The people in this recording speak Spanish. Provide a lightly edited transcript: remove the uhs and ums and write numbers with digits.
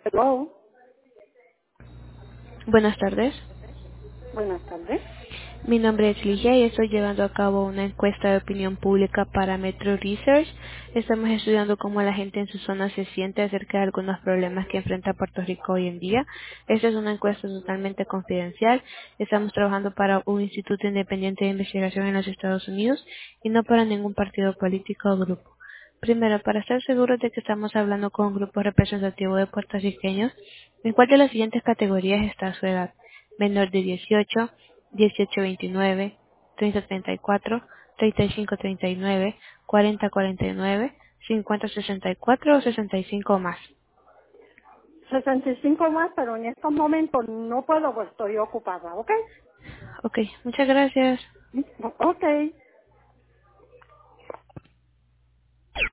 Hello, Buenas tardes. buenas tardes. Mi nombre es Ligia y estoy llevando a cabo una encuesta de opinión pública para Metro Research. Estamos estudiando cómo la gente en su zona se siente acerca de algunos problemas que enfrenta Puerto Rico hoy en día. Esta es una encuesta totalmente confidencial. Estamos trabajando para un instituto independiente de investigación en los Estados Unidos y no para ningún partido político o grupo. Primero, para estar seguros de que estamos hablando con un grupo representativo de puertorriqueños, ¿en cuál de las siguientes categorías está su edad? Menor de 18, 18-29, 30-34, 35-39, 40-49, 50-64 o 65 o más. 65 más, pero en estos momentos no puedo, pues estoy ocupada, ¿ok? Ok, muchas gracias. Ok.